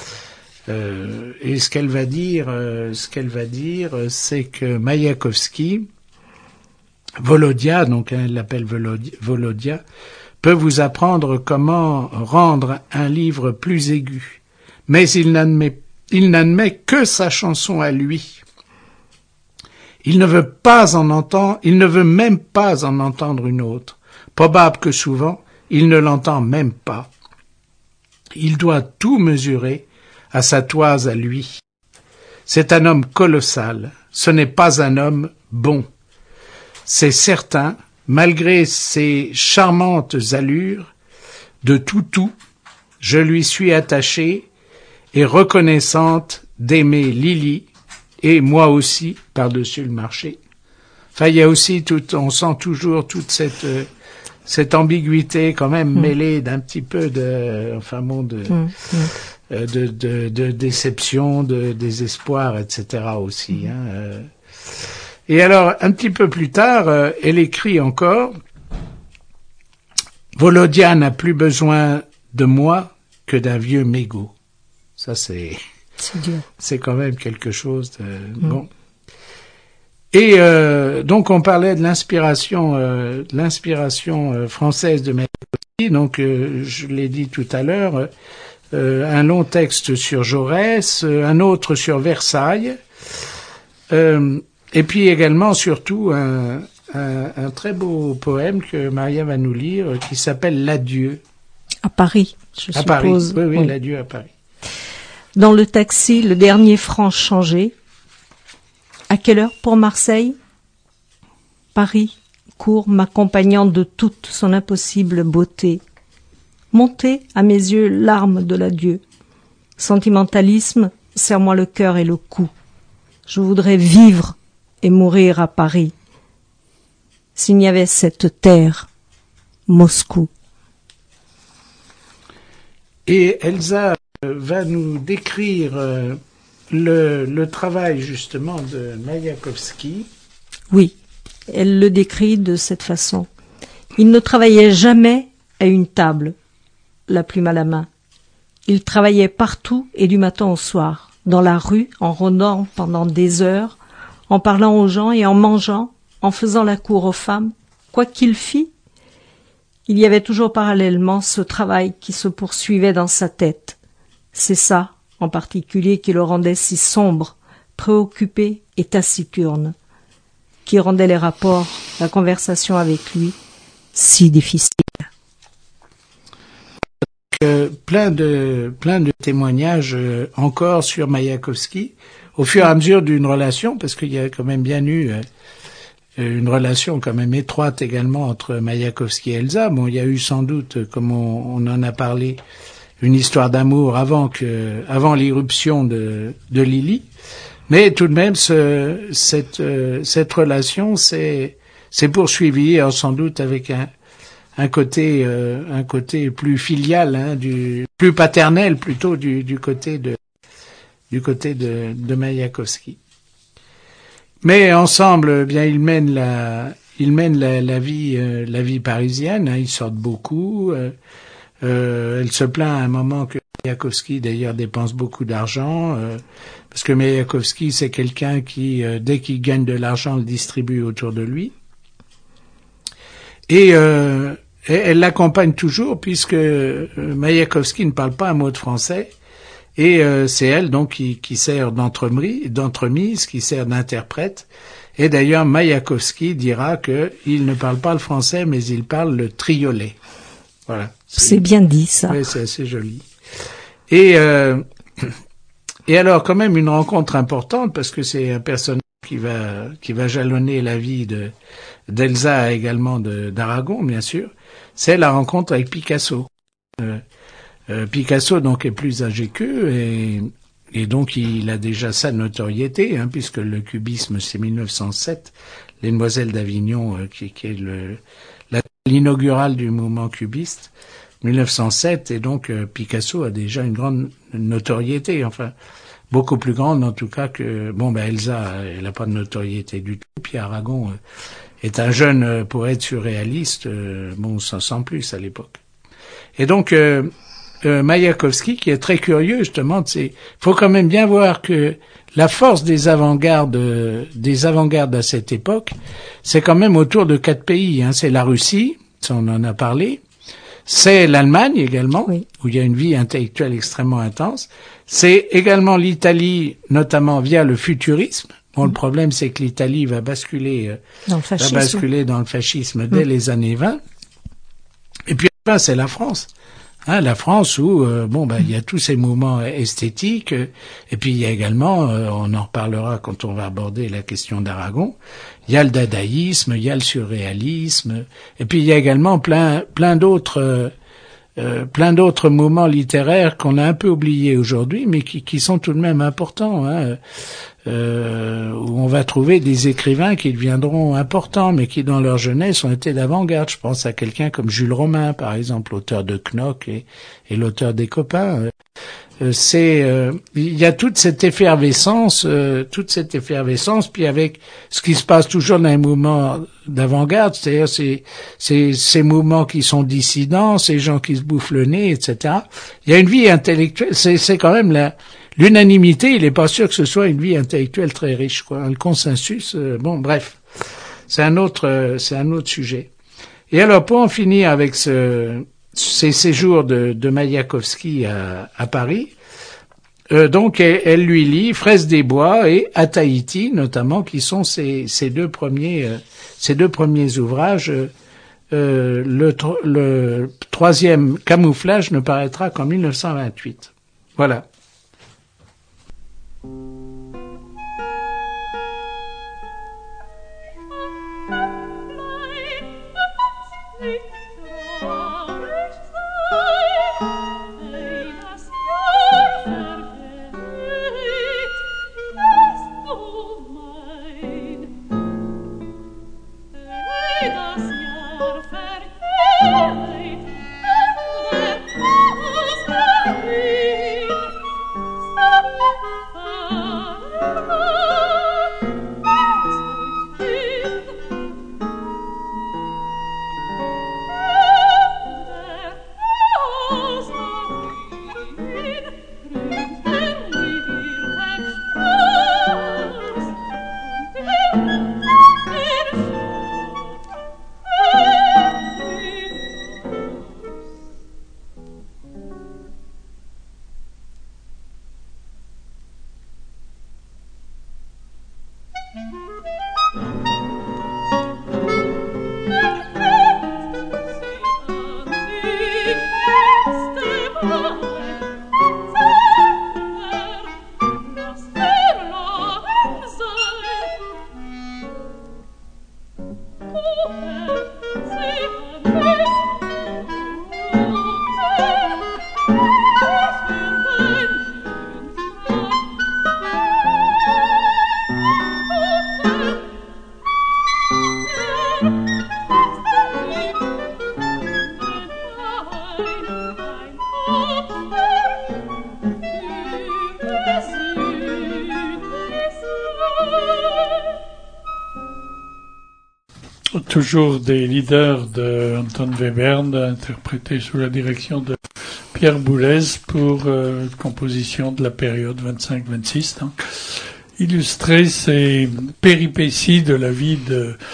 et ce qu'elle va dire, c'est que Maïakovski, Volodia, donc elle l'appelle Volodia, peut vous apprendre comment rendre un livre plus aigu, mais il n'admet que sa chanson à lui. Il ne veut même pas en entendre une autre. Probable que souvent, il ne l'entend même pas. Il doit tout mesurer à sa toise à lui. C'est un homme colossal. Ce n'est pas un homme bon. C'est certain, malgré ses charmantes allures de toutou, je lui suis attachée et reconnaissante d'aimer Lily, et moi aussi, par-dessus le marché. Enfin, il y a aussi on sent toujours toute cette ambiguïté quand même mêlée d'un petit peu de déception, de désespoir, etc. aussi. Hein. Et alors, un petit peu plus tard, elle écrit encore « Volodia n'a plus besoin de moi que d'un vieux mégot. » Ça, c'est dur. C'est quand même quelque chose de bon. Et donc on parlait de l'inspiration française de Maïakovski. Donc je l'ai dit tout à l'heure, un long texte sur Jaurès, un autre sur Versailles, et puis également surtout un très beau poème que Maria va nous lire qui s'appelle L'Adieu. À Paris, je à suppose. Paris. Oui, L'Adieu à Paris. Dans le taxi, le dernier franc changé. À quelle heure pour Marseille? Paris court m'accompagnant de toute son impossible beauté. Montée, à mes yeux, l'arme de l'adieu. Sentimentalisme, serre-moi le cœur et le cou. Je voudrais vivre et mourir à Paris. S'il n'y avait cette terre, Moscou. Et Elsa va nous décrire le travail justement de Maïakovski. Oui, elle le décrit de cette façon. Il ne travaillait jamais à une table, la plume à la main. Il travaillait partout et du matin au soir, dans la rue, en rôdant pendant des heures, en parlant aux gens et en mangeant, en faisant la cour aux femmes. Quoi qu'il fît, il y avait toujours parallèlement ce travail qui se poursuivait dans sa tête. C'est ça, en particulier, qui le rendait si sombre, préoccupé et taciturne, qui rendait les rapports, la conversation avec lui, si difficiles. Plein de témoignages encore sur Maïakovski, au fur et à mesure d'une relation, parce qu'il y a quand même bien eu une relation quand même étroite également entre Maïakovski et Elsa. Bon, il y a eu sans doute, comme on en a parlé, une histoire d'amour avant l'irruption de Lily, mais tout de même cette relation s'est poursuivie, sans doute avec un côté plus filial, hein, plus paternel plutôt du côté de Maïakovski. Mais ensemble, bien ils mènent la vie parisienne, hein, ils sortent beaucoup. Elle se plaint à un moment que Maïakovski d'ailleurs dépense beaucoup d'argent, parce que Maïakovski c'est quelqu'un qui dès qu'il gagne de l'argent le distribue autour de lui. Et elle l'accompagne toujours puisque Maïakovski ne parle pas un mot de français. Et c'est elle donc qui sert d'entremise, qui sert d'interprète. Et d'ailleurs, Maïakovski dira que il ne parle pas le français, mais il parle le triolet. Voilà. C'est bien dit, ça. Oui, c'est assez joli. Et alors, quand même, une rencontre importante, parce que c'est un personnage qui va jalonner la vie d'Elsa, également d'Aragon, bien sûr. C'est la rencontre avec Picasso. Picasso donc est plus âgé qu'eux et donc il a déjà sa notoriété, hein, puisque le cubisme c'est 1907, Les Demoiselles d'Avignon qui est l'inaugurale du mouvement cubiste, 1907, et donc Picasso a déjà une grande notoriété, enfin beaucoup plus grande en tout cas que Elsa, elle n'a pas de notoriété du tout, puis Aragon est un jeune poète surréaliste, sans plus à l'époque. Et donc Maïakovski, qui est très curieux justement, faut quand même bien voir que la force des avant-gardes à cette époque, c'est quand même autour de 4 pays. Hein. C'est la Russie, ça on en a parlé. C'est l'Allemagne également, oui, où il y a une vie intellectuelle extrêmement intense. C'est également l'Italie, notamment via le futurisme. Bon, le problème c'est que l'Italie va basculer dans le fascisme dès les années 20. Et puis enfin, c'est la France. Hein, la France où il y a tous ces mouvements esthétiques et puis il y a également on en reparlera quand on va aborder la question d'Aragon, il y a le dadaïsme, il y a le surréalisme et puis il y a également plein d'autres mouvements littéraires qu'on a un peu oubliés aujourd'hui mais qui sont tout de même importants, hein. Où on va trouver des écrivains qui deviendront importants, mais qui dans leur jeunesse ont été d'avant-garde. Je pense à quelqu'un comme Jules Romain, par exemple, l'auteur de Knock et l'auteur des Copains. Il y a toute cette effervescence, puis avec ce qui se passe toujours dans les mouvements d'avant-garde, c'est-à-dire ces mouvements qui sont dissidents, ces gens qui se bouffent le nez, etc. Il y a une vie intellectuelle, c'est quand même l'unanimité, il n'est pas sûr que ce soit une vie intellectuelle très riche, quoi. Le consensus, bref, c'est un autre sujet. Et alors, pour en finir avec ces séjours de Maïakovski à Paris, donc elle lui lit Fraise des Bois et À Tahiti, notamment, qui sont ces deux premiers ouvrages. Le troisième, Camouflage, ne paraîtra qu'en 1928. Voilà. toujours des leaders de Anton Webern, interprétés sous la direction de Pierre Boulez pour composition de la période 25-26. Donc, illustrer ces péripéties de la vie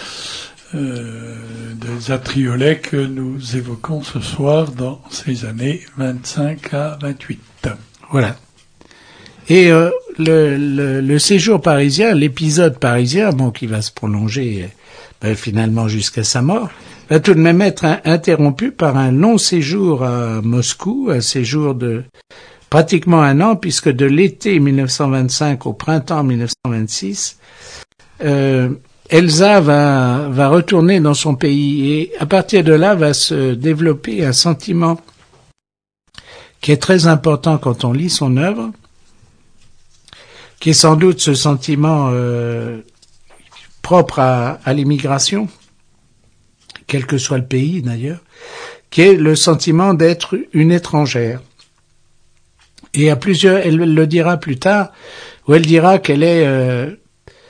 des Atriolet que nous évoquons ce soir dans ces années 25 à 28. Voilà. Et le séjour parisien, l'épisode parisien, bon, qui va se prolonger finalement jusqu'à sa mort, va tout de même être interrompu par un long séjour à Moscou, un séjour de pratiquement un an, puisque de l'été 1925 au printemps 1926, Elsa va retourner dans son pays et à partir de là va se développer un sentiment qui est très important quand on lit son œuvre, qui est sans doute ce sentiment propre à l'immigration, quel que soit le pays d'ailleurs, qui est le sentiment d'être une étrangère. Et à plusieurs, elle le dira plus tard, où elle dira qu'elle est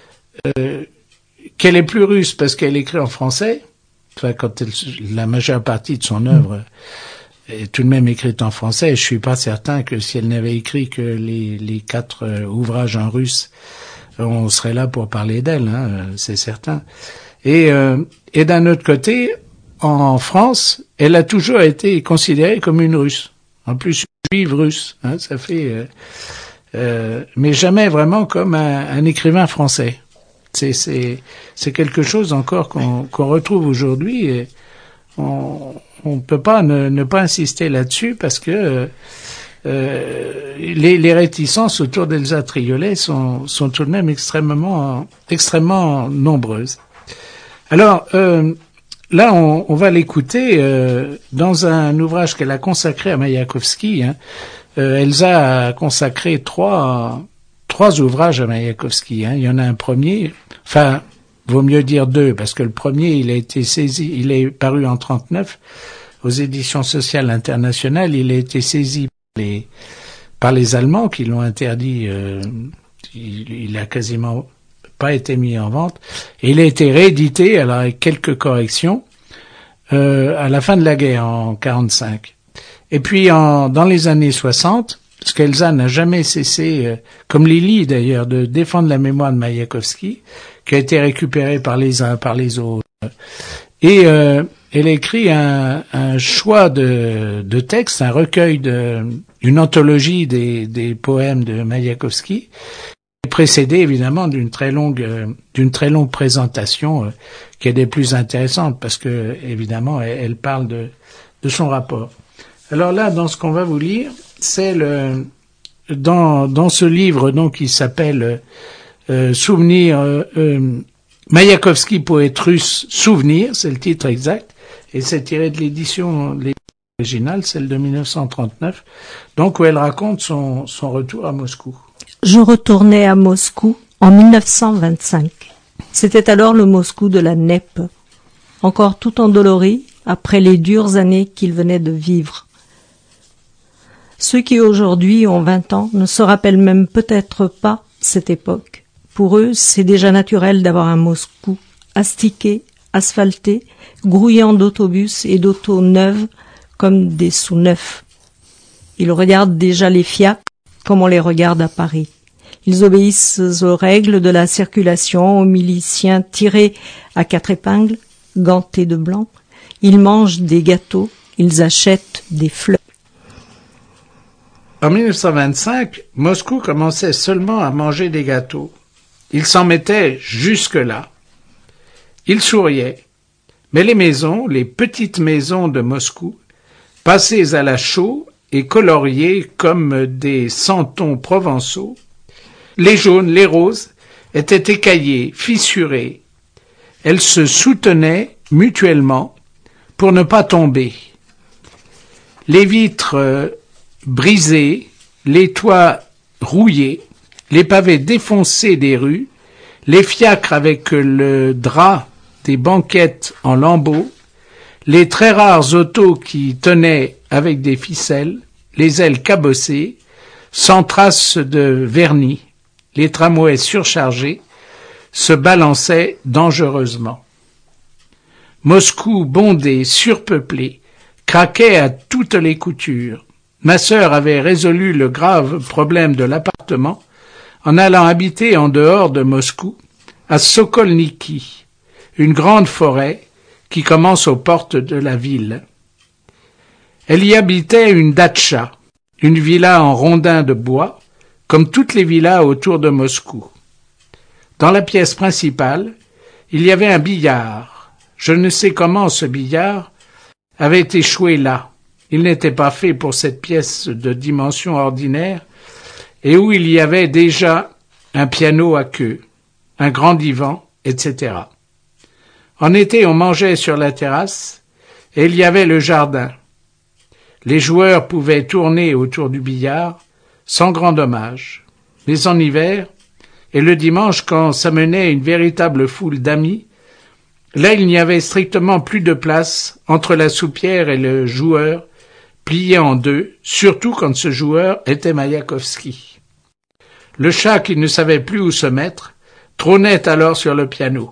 plus russe parce qu'elle écrit en français. Enfin, quand la majeure partie de son œuvre est tout de même écrite en français. Je suis pas certain que si elle n'avait écrit que les 4 ouvrages en russe, on serait là pour parler d'elle, hein, c'est certain. Et d'un autre côté, en France, elle a toujours été considérée comme une russe. En plus, juive russe, hein, ça fait, mais jamais vraiment comme un écrivain français. C'est quelque chose encore qu'on retrouve aujourd'hui et on peut pas ne pas insister là-dessus parce que les réticences autour d'Elsa Triolet sont tout de même extrêmement nombreuses. Alors là, on va l'écouter dans un ouvrage qu'elle a consacré à Maïakovski. Hein. Elsa a consacré trois ouvrages à Maïakovski. Hein. Il y en a un premier, enfin, vaut mieux dire 2, parce que le premier, il est paru en 1939 aux éditions sociales internationales. Il a été saisi par les Allemands qui l'ont interdit. Il a quasiment pas été mis en vente. Et il a été réédité, alors avec quelques corrections, à la fin de la guerre, en 1945. Et puis, dans les années 60, parce qu'Elsa n'a jamais cessé, comme Lily d'ailleurs, de défendre la mémoire de Maïakovski, qui a été récupérée par les uns, par les autres. Et elle a écrit un choix de textes, un recueil une anthologie des poèmes de Maïakovski, précédé évidemment d'une très longue présentation qui est des plus intéressantes parce que évidemment elle parle de son rapport. Alors là, dans ce qu'on va vous lire, c'est dans ce livre donc qui s'appelle Souvenir Maïakovski, poète russe, Souvenir, c'est le titre exact, et c'est tiré de l'édition originale, celle de 1939, donc où elle raconte son retour à Moscou. Je retournais à Moscou en 1925. C'était alors le Moscou de la NEP, encore tout endolori après les dures années qu'il venait de vivre. Ceux qui aujourd'hui ont 20 ans ne se rappellent même peut-être pas cette époque. Pour eux, c'est déjà naturel d'avoir un Moscou astiqué, asphalté, grouillant d'autobus et d'autos neuves comme des sous-neufs. Ils regardent déjà les fiacres comme on les regarde à Paris. Ils obéissent aux règles de la circulation, aux miliciens tirés à 4 épingles, gantés de blanc. Ils mangent des gâteaux, ils achètent des fleurs. En 1925, Moscou commençait seulement à manger des gâteaux. Il s'en mettait jusque-là. Il souriait. Mais les maisons, les petites maisons de Moscou, passées à la chaux et coloriées comme des santons provençaux, les jaunes, les roses, étaient écaillées, fissurées. Elles se soutenaient mutuellement pour ne pas tomber. Les vitres brisées, les toits rouillés, les pavés défoncés des rues, les fiacres avec le drap des banquettes en lambeaux, les très rares autos qui tenaient avec des ficelles, les ailes cabossées, sans trace de vernis, les tramways surchargés, se balançaient dangereusement. Moscou, bondé, surpeuplé, craquait à toutes les coutures. Ma sœur avait résolu le grave problème de l'appartement en allant habiter en dehors de Moscou, à Sokolniki, une grande forêt qui commence aux portes de la ville. Elle y habitait une datcha, une villa en rondins de bois, comme toutes les villas autour de Moscou. Dans la pièce principale, il y avait un billard. Je ne sais comment ce billard avait échoué là. Il n'était pas fait pour cette pièce de dimension ordinaire et où il y avait déjà un piano à queue, un grand divan, etc. En été, on mangeait sur la terrasse et il y avait le jardin. Les joueurs pouvaient tourner autour du billard sans grand dommage. Mais en hiver, et le dimanche, quand s'amenait une véritable foule d'amis, là il n'y avait strictement plus de place entre la soupière et le joueur, plié en deux, surtout quand ce joueur était Maïakovski. Le chat qui ne savait plus où se mettre trônait alors sur le piano.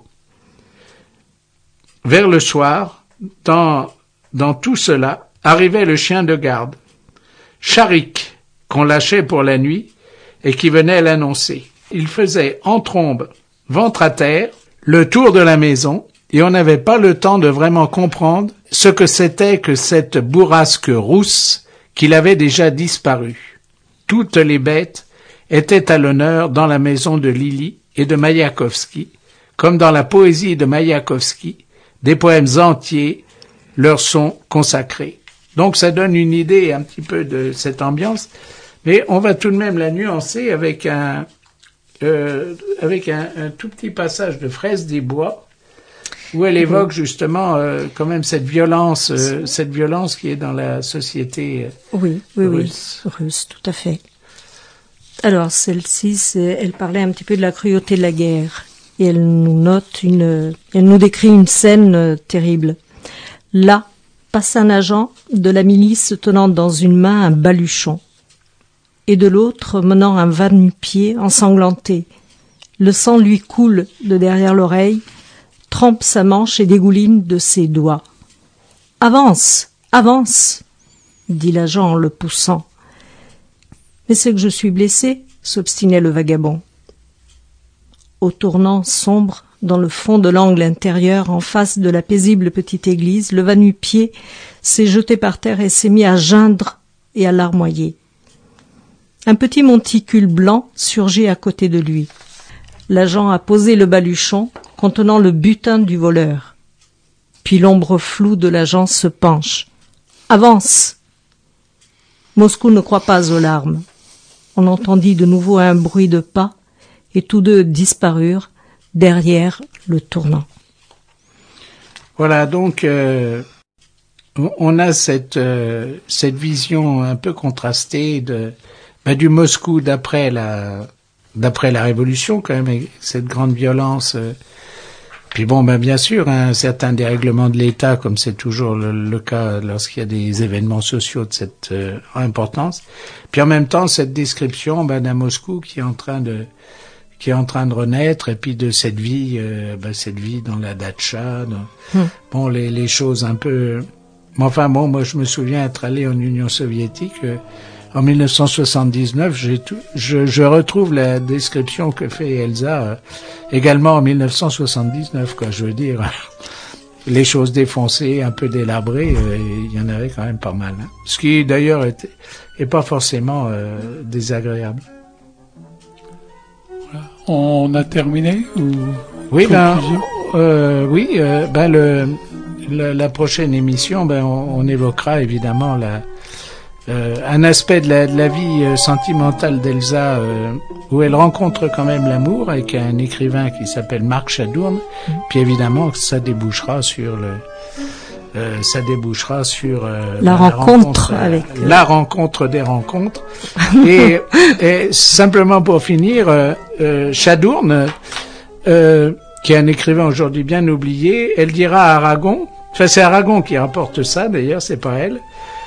Vers le soir, dans tout cela, arrivait le chien de garde, Charik, qu'on lâchait pour la nuit et qui venait l'annoncer. Il faisait en trombe, ventre à terre, le tour de la maison et on n'avait pas le temps de vraiment comprendre ce que c'était que cette bourrasque rousse qu'il avait déjà disparu. Toutes les bêtes étaient à l'honneur dans la maison de Lili et de Maïakovski, comme dans la poésie de Maïakovski, des poèmes entiers leur sont consacrés. Donc ça donne une idée un petit peu de cette ambiance, mais on va tout de même la nuancer avec un tout petit passage de Fraise des Bois, où elle évoque justement quand même cette violence qui est dans la société russe. Russe, tout à fait. Alors celle-ci, elle parlait un petit peu de la cruauté de la guerre, et elle nous décrit une scène terrible. Là passe un agent de la milice tenant dans une main un baluchon, et de l'autre menant un va-nu-pied ensanglanté. Le sang lui coule de derrière l'oreille, trempe sa manche et dégouline de ses doigts. « Avance, avance !» dit l'agent en le poussant. « Mais c'est que je suis blessé !» s'obstinait le vagabond. Au tournant sombre, dans le fond de l'angle intérieur, en face de la paisible petite église, le va-nu-pied s'est jeté par terre et s'est mis à geindre et à larmoyer. Un petit monticule blanc surgit à côté de lui. L'agent a posé le baluchon contenant le butin du voleur. Puis l'ombre floue de l'agent se penche. « Avance !» Moscou ne croit pas aux larmes. On entendit de nouveau un bruit de pas, et tous deux disparurent derrière le tournant. Voilà, donc on a cette vision un peu contrastée du Moscou d'après la Révolution, quand même, avec cette grande violence. Puis bon, bien sûr, un certain dérèglement de l'État, comme c'est toujours le cas lorsqu'il y a des événements sociaux de cette importance. Puis en même temps, cette description d'un Moscou qui est en train de renaître, et puis de cette vie dans la datcha, bon, les choses un peu. Enfin bon, moi je me souviens être allé en Union soviétique. En 1979, je retrouve la description que fait Elsa également en 1979, quoi. Je veux dire, les choses défoncées, un peu délabrées, il y en avait quand même pas mal. Hein. Ce qui d'ailleurs est pas forcément désagréable. Voilà. On a terminé ou oui, la prochaine émission, on évoquera évidemment un aspect de la vie sentimentale d'Elsa où elle rencontre quand même l'amour avec un écrivain qui s'appelle Marc Chadourne. Puis évidemment ça débouchera sur la rencontre avec la rencontre des rencontres. et simplement pour finir, Chadourne, qui est un écrivain aujourd'hui bien oublié, elle dira à Aragon, enfin c'est Aragon qui rapporte ça d'ailleurs, c'est pas elle.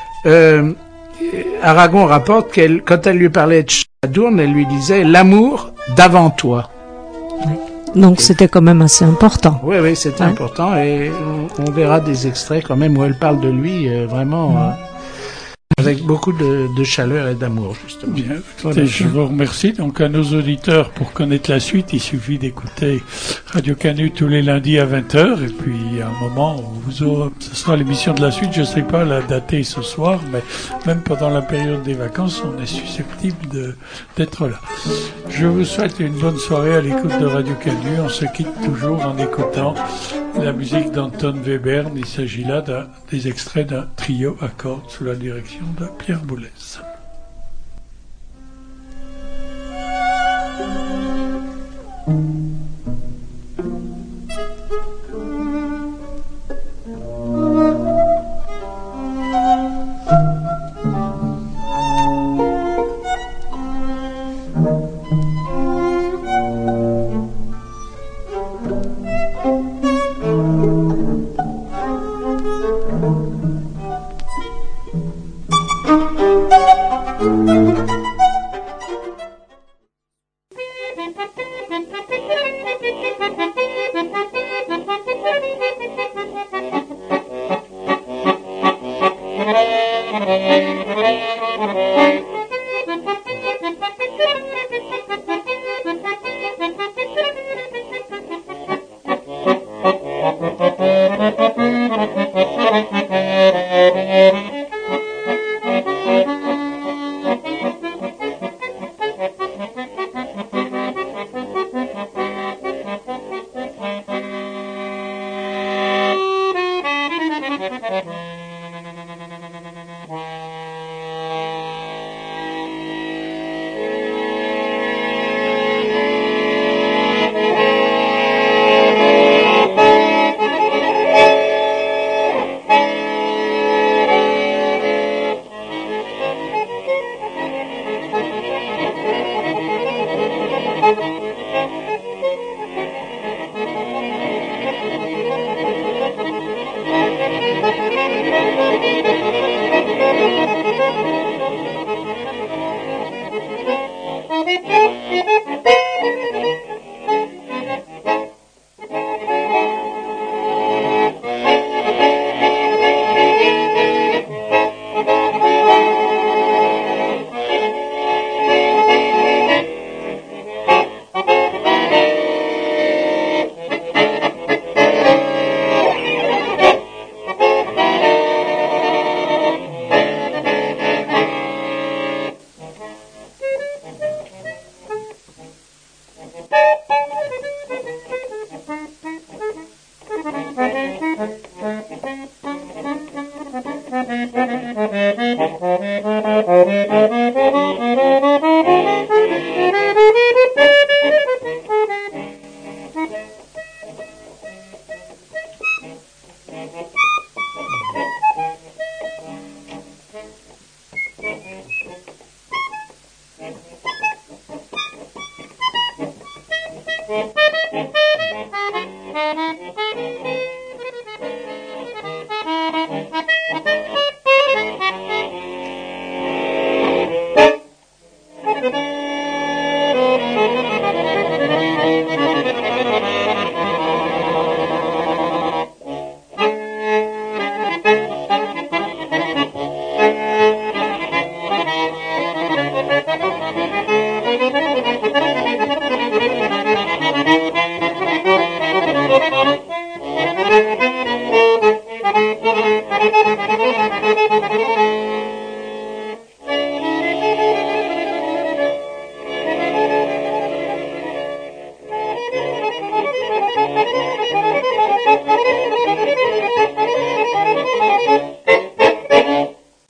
Aragon rapporte quand elle lui parlait de Chadourne, elle lui disait l'amour d'avant toi. Oui. Donc c'était quand même assez important. Oui, oui, c'était important et on verra des extraits quand même où elle parle de lui vraiment avec beaucoup de chaleur et d'amour, justement. Bien, écoutez, je vous remercie. Donc à nos auditeurs, pour connaître la suite, il suffit d'écouter Radio Canu tous les lundis à 20h et puis à un moment où vous aurez, ce sera l'émission de la suite, je ne sais pas la dater ce soir, mais même pendant la période des vacances, on est susceptible d'être là. Je vous souhaite une bonne soirée à l'écoute de Radio Canu. On se quitte toujours en écoutant la musique d'Anton Webern. Il s'agit là des extraits d'un trio à cordes sous la direction de Pierre Boulez. Thank you.